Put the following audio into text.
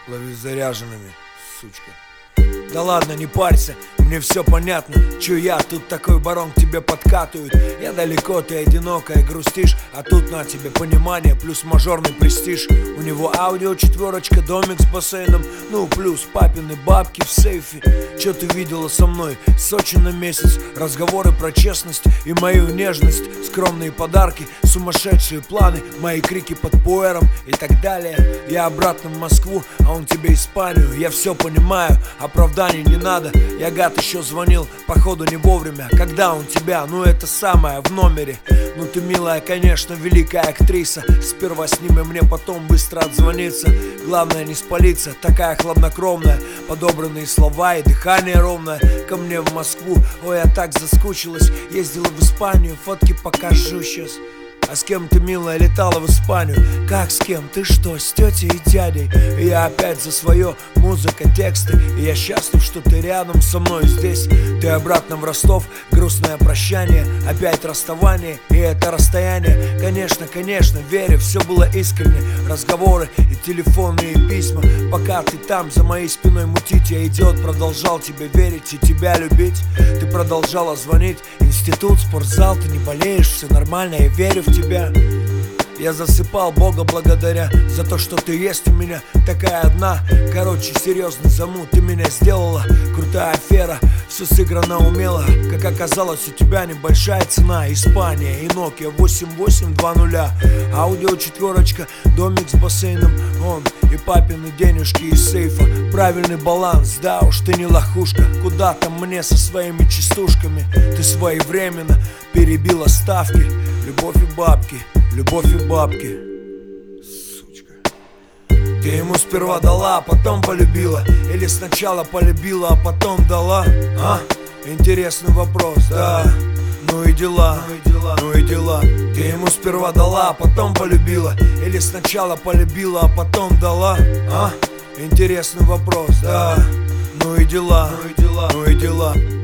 Лови заряженными, сучка. Да ладно, не парься, мне все понятно. Чё я, тут такой барон к тебе подкатывает. Я далеко, ты одинокая, грустишь. А тут на тебе понимание, плюс мажорный престиж. У него аудио 4, домик с бассейном. Ну плюс папины бабки в сейфе. Чё ты видела со мной? Сочи на месяц. Разговоры про честность и мою нежность. Скромные подарки, сумасшедшие планы. Мои крики под пуэром и так далее. Я обратно в Москву, а он тебе Испанию. Я все понимаю, оправданий не надо. Я гад еще звонил, походу не вовремя. Когда он тебя, ну это самое, в номере. Ну ты милая, конечно, великая актриса. Сперва сними мне, потом быстро отзвониться. Главное не спалиться, такая хладнокровная. Подобранные слова и дыхание ровное. Ко мне в Москву, ой, я так заскучилась. Ездила в Испанию, фотки покажу сейчас. А с кем ты, милая, летала в Испанию? Как с кем? Ты что, с тетей и дядей? И я опять за свое, музыка, тексты. И я счастлив, что ты рядом со мной здесь. Ты обратно в Ростов, грустное прощание. Опять расставание, и это расстояние. Конечно, конечно, верю, все было искренне. Разговоры и телефонные письма. Пока ты там, за моей спиной мутить. Я, идиот, продолжал тебе верить и тебя любить. Ты продолжала звонить. Институт, спортзал, ты не болеешь, все нормально, я верю в тебя. Я засыпал Бога благодаря за то, что ты есть у меня такая одна. Короче, серьезный замут ты меня сделала. Крутая афера, все сыграно умело. Как оказалось, у тебя небольшая цена. Испания и Nokia 8820. Аудио 4, домик с бассейном. Он и папины денежки из сейфа. Правильный баланс, да уж ты не лохушка. Куда там мне со своими частушками? Ты своевременно перебила ставки. Любовь и бабки, любовь и бабки. Сучка. Ты ему сперва дала, а потом полюбила. Или сначала полюбила, а потом дала? А? Интересный вопрос, да. Ну и дела, ну и дела. Ты ему сперва дала, а потом полюбила. Или сначала полюбила, а потом дала? А? Интересный вопрос, да. Ну и дела, ну и дела.